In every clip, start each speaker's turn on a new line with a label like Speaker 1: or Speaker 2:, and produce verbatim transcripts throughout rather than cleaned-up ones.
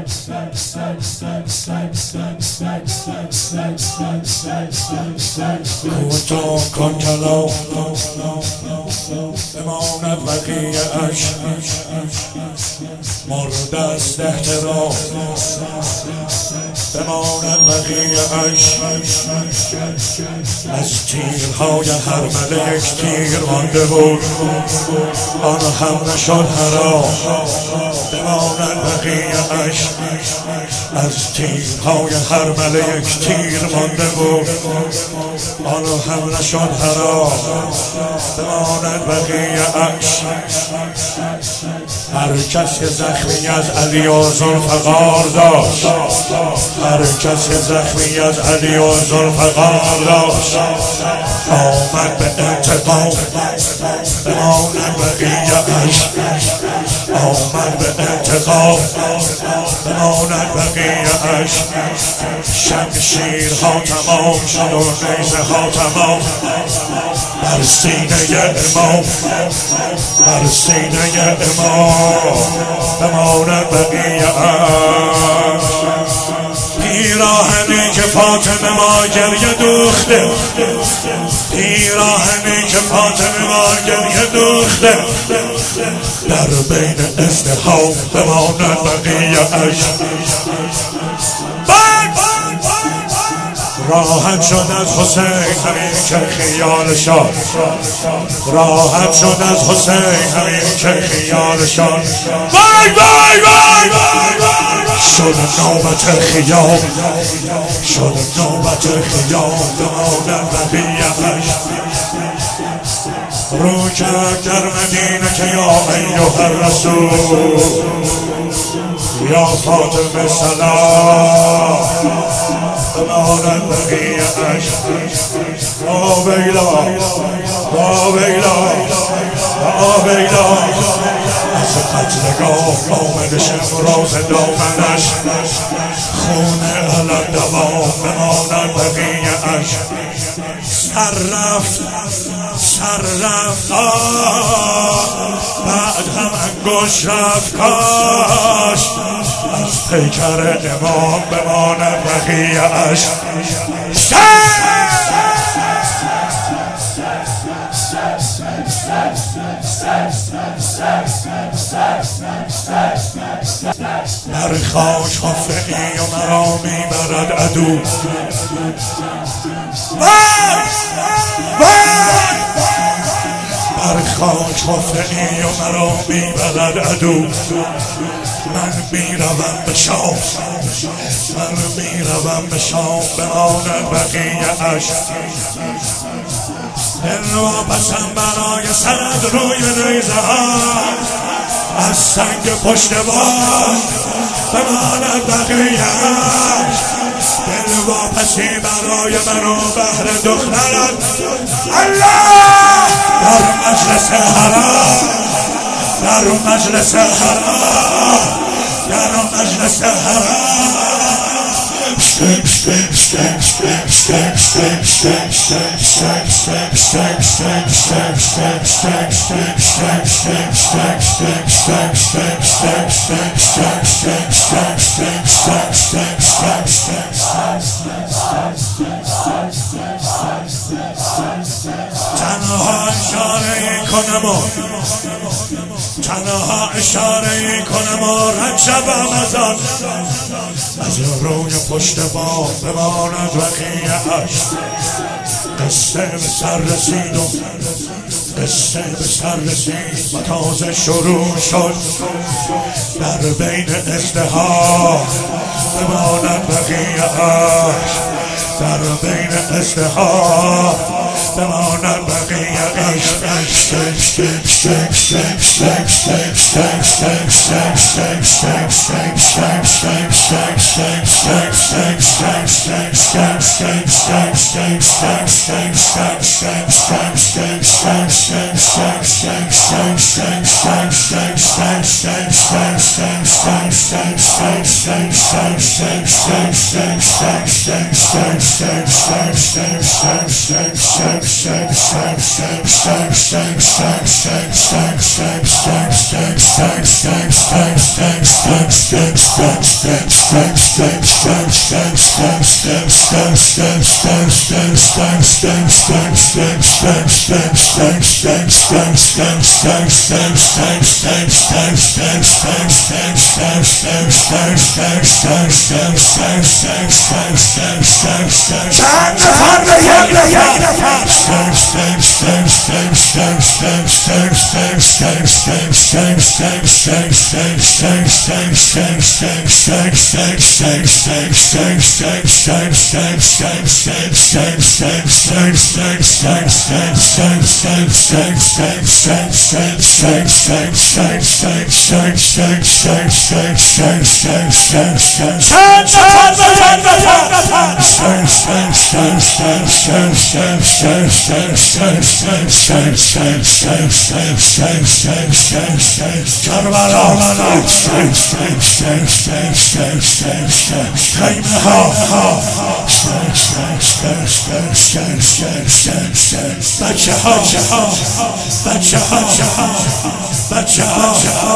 Speaker 1: کوتاه کن کلام بماند بقیه اش مورد است احترام بماند بقیه اش از تیرهای هر ملک تیر مانده بود آن هم نشد حرام بماند بقیه اش از تیرهای هر ملک تیر مانده بود آن هم نشد حرام بماند بقیه اش هر کس که زخمی از علی و ذوالفقار داشت هر کس که زخمی از علی و ذوالفقار داشت آمد به انتقام بماند بقیه اش آمد به انتقام بماند بقیه اش شمشیرها تمام شد و نیزه ها تمام بر سینه امام بر سینه امام بماند بقیه اش پیراهنی که فاطمه ما گریه دوخته پیراهنی که فاطمه ما گریه دوخته در بین ازدحام بماند بقیه اش راحت شد از حسین همین که خیالشان راحت شد از حسین همین که خیالشان وای وای وای شد نوبت خیام شد نوبت خیام بماند بقیه اش رو کرد در مدینه که یا ایها الرسول یا فاطمه سلام بماند بقیه اش یا ویلا یا ویلا یا ویلا از قتلگاه آمده شمراز دامنش خون علم دوام بماند بقیه اش سر رفت سر رفت بعد هم انگوش رفت کاش از پیکر امام بماند بقیه اش در خاک خفعی و مرا میبرد عدو بر خاک خفعی و مرا میبرد عدو من میروم به شام من میروم به شام بماند بقیه اش دل و پسم برای سند روی نیزه ها از سنگ پشت باد بماند بقیه اش دل و پسی برای من و بهر دخترم الله در مجلس حرام در مجلس حرام در مجلس حرام تنها اشاره کنم و تنها اشاره کنم و رجبم از آن از روی پشت بام بماند بقیه اش قصه به سر رسید و قصه به سر رسید و تازه شروع شد در بین ازدحام بماند بقیه اش در بین ازدحام بماند بقیه اش بچه ها بچه ها بچه ها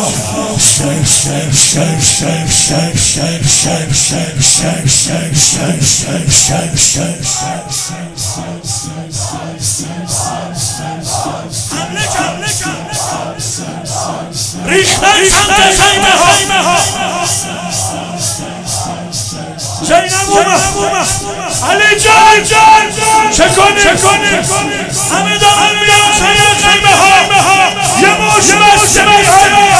Speaker 1: ریختن سمت خیمه ها زینب اومد علی جان چه کنیم همه دارن میان سمت خیمه ها یه موش بسته میکنی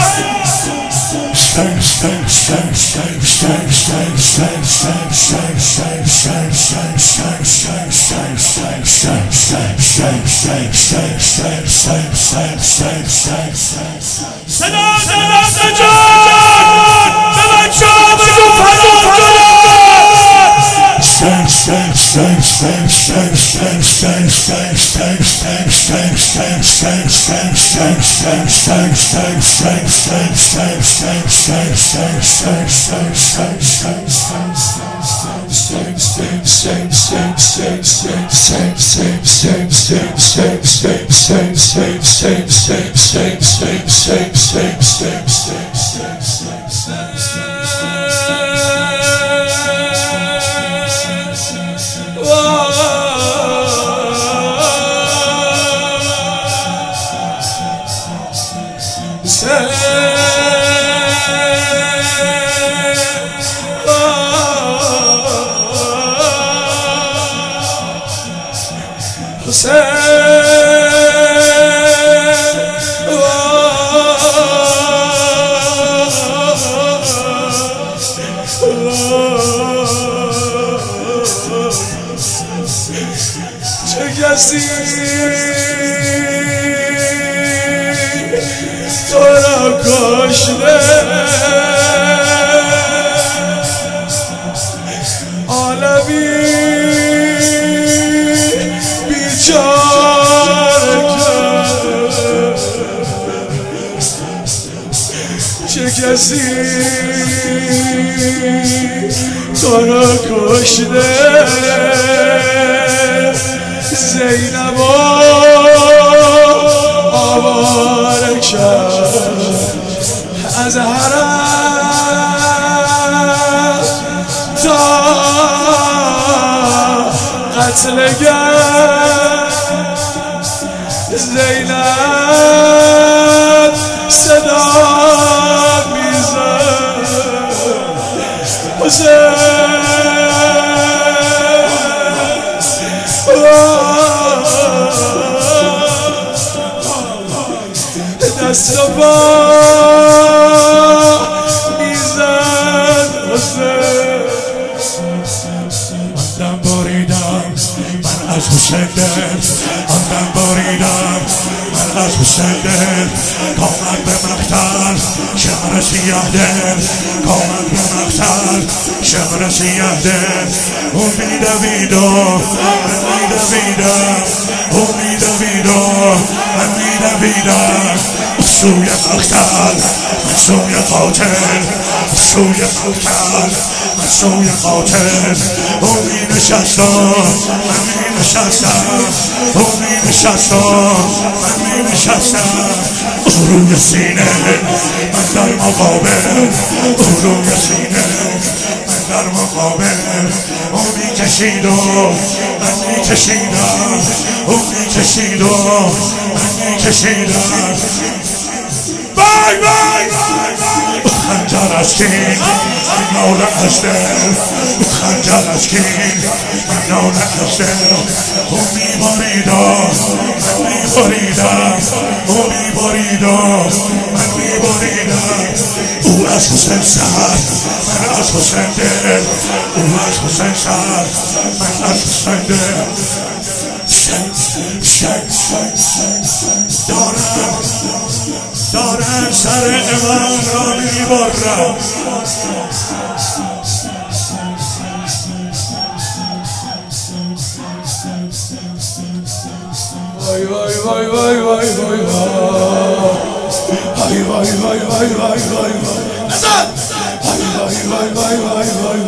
Speaker 1: صدا دادم جان به بچه ها بگو فرار کنم چه کسی تو را کشته عالمی بیچاره کرد چه کسی تو را کشته زینب آواره کرد از حرم تا قتلگر زینب صدا میزد حسین دست و پا میزد حسین آندم بریدم من از حسین دل آندم بریدم من از حسین دل کامد به مقتل شمر سیاه دل کامد به مقتل شمر سیاه دل او میدویدم من میدویدم او میدویدم من میدویدم سوی مقتل من سوی قاتل سوی مقتل من سوی قاتل او می نشستم من می نشستم او می نشستم من می نشستم او روی سینه من در مقابل او روی سینه من در مقابل او می کشید و من می کشیدم او می کشید و من می کشیدم بای بای خنجر از کین ناله از دل خنجر از کین ناله از دل او می باریدم من می باریدم او می باریدم من می باریدم او از حسین سر من از حسین دل او از حسین سر من از حسین دل دارم دارم سر امام را می برم وای وای وای وای وای وای وای وای وای وای وای وای وای وای وای وای وای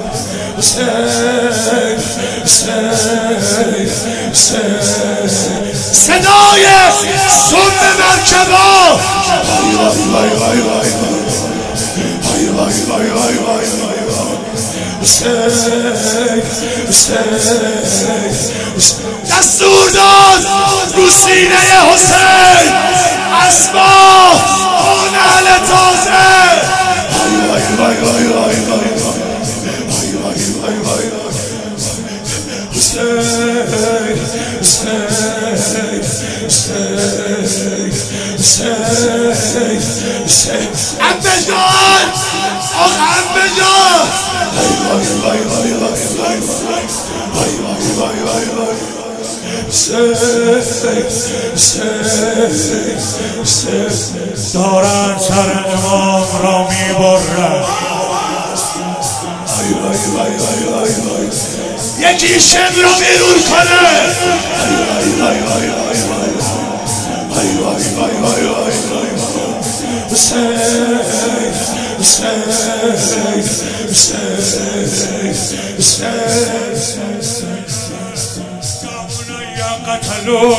Speaker 1: حسین حسین حسین صدای سم مرکبا وای وای وای وای وای وای وای وای وای وای حسین حسین دستور داد رو سینه حسین اسما اون اهل تازه وای وای وای وای وای وای حسین حسین حسین حسین حسین عمه جان آخ عمه جان وای وای وای وای وای وای وای وای وای وای دارن سر امام را می برن یکی شم رو بیرون کنه حسین حسین حسین قتلون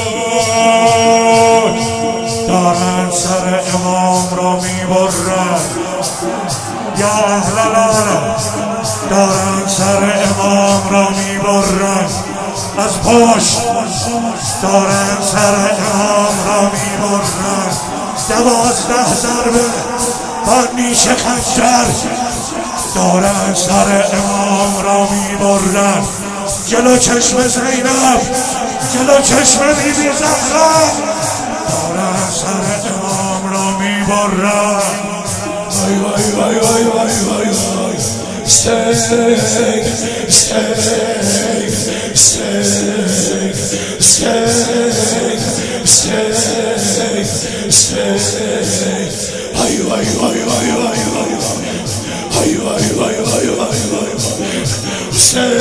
Speaker 1: دارن سر امام را می برن یا اهل العالم دارن سر امام را می برن از پشت دارن سر امام را می برن دوازده ضربه با نیش خنجر دارن سر امام را می برن جلو چشم زینب جلو چشم بیبی زهرا دارن سر امام را می برن وای وای وای وای وای وای وای حسین حسین حسین حسین حسین وای وای وای وای وای وای وای وای وای وای وای حسین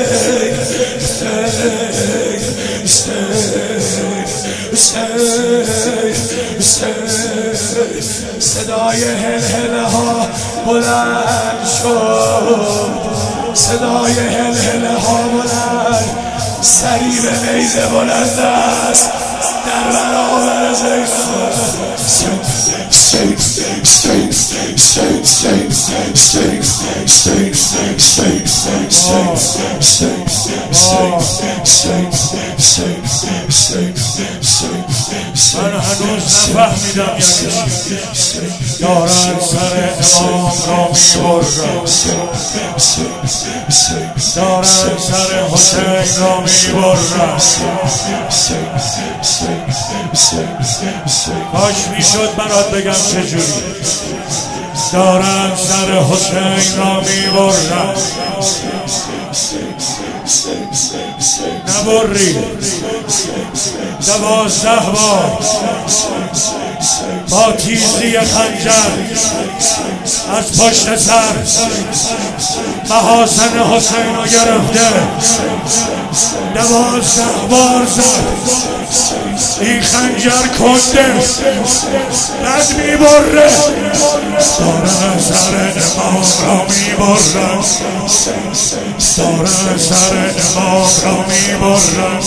Speaker 1: صدای هلهله ها بلند شد صدای هلهله ها بلند سری به نیزه بلند است در برابر من هنوز نفهمیدم یعنی دارن سر امام را میبرن دارن سر حسین را میبرن کاش میشد برات بگم چجوری دارن سر حسین را میبرن نبری دوازده بار با تیزی خنجر از پشت سر محاسن حسین رو گرفته دوازده بار زد. این خنجر کنده رد میبره داره سر امام را میبره داره سر امام را میبره.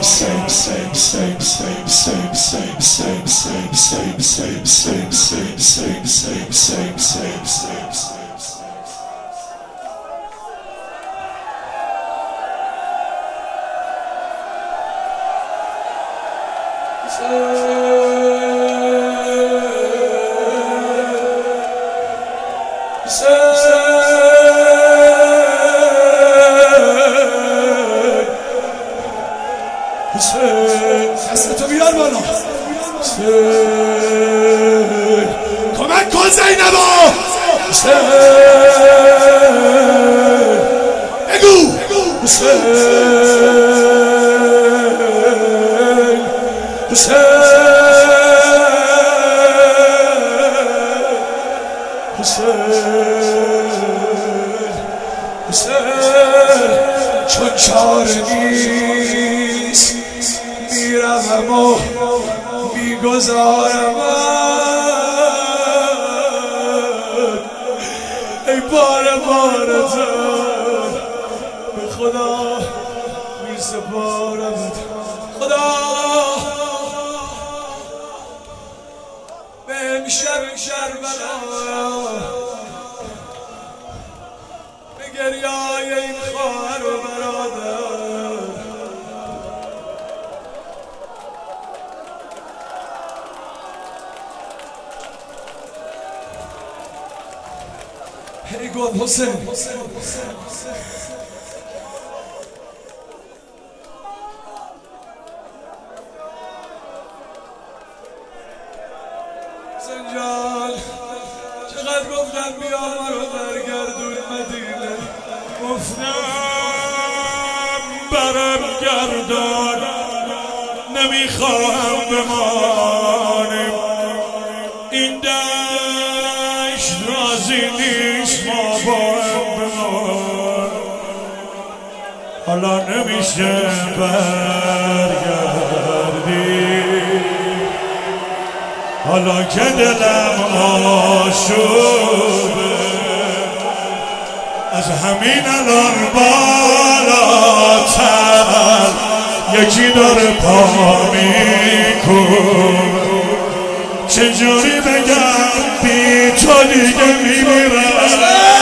Speaker 2: دستتو بیار بالا. کمک کن زینبا. بگو حسین حسین حسین چون چاره نیست میروم و میگذارم ای بار بارتن به خدا میسپارم. خدا به این شب کربلا به گریای این خواهر و برادر ای گل حسین زنجان چقدر گفتم بیا مرا برگردون مدینه،
Speaker 1: گفتم برم گردان نمیخواهم بمانیم این دشت راضی نیست ما با هم بمان. حالا نمیشه برگردی حالا که دلم آشوبه از همین الان بالاتر یکی داره پا میکن. چجوری بگم بی تو دیگه میمیرم